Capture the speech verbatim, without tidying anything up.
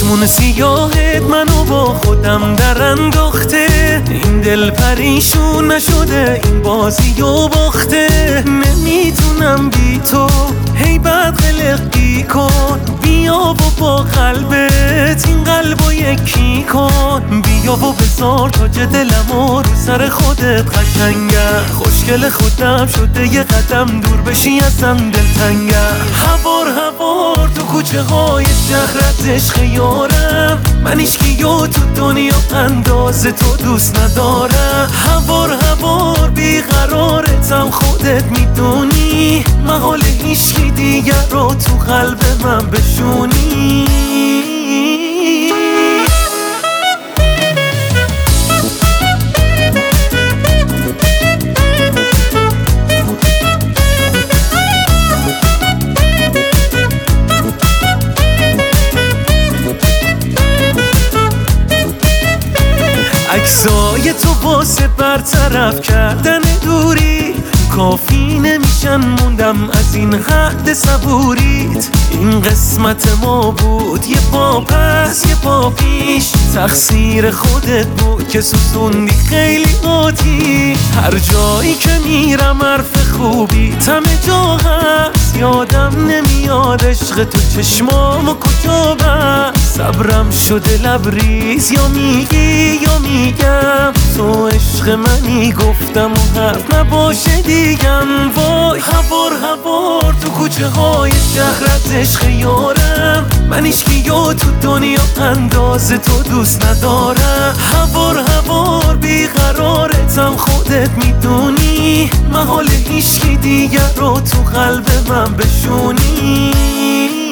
چشمون سیاهت منو با خودم در انداخته، این دل پریشون نشده این بازی و باخته. نمیتونم بی تو هی بد قلقی کن، بیا و با قلبت این قلبو یکی کن. بیا و بذار تاج دلمو رو سر خودت قشنگه، خوشگل خودم شده یه قدم دور بشی ازم دلتنگه. هوار هوار تو کوچه های شهرت عشق یارم، من ایشکیو تو دنیا انداز تو دوست ندارم. هوار هوار بیقرارتم خودت میدونی، محال هیچکی دیگر رو تو قلب من بشونی. عکسای تو واسه برطرف کردن دوری کافی نمیشن، موندم از این حد صبوریت. این قسمت ما بود، یه پا پس یه پا پیش، تقصیر خودت بود که سوزوندی خیلی آتی. هر جایی که میرم حرف خوبی تم جا هست، یادم نمیاد عشق تو چشمامو کجا بست. صبرم شده لبریز، یا میگی یا میگم تو عشق منی، گفتم و حرف نباشه دیگم. وای هوار هوار تو کوچه های شهرت عشق یارم، من ایشکیو تو دنیا انداز تو دوست ندارم. هوار هوار بیقرارتم خودت میدونی، محال هیچکی دیگر رو تو قلب من بشونی.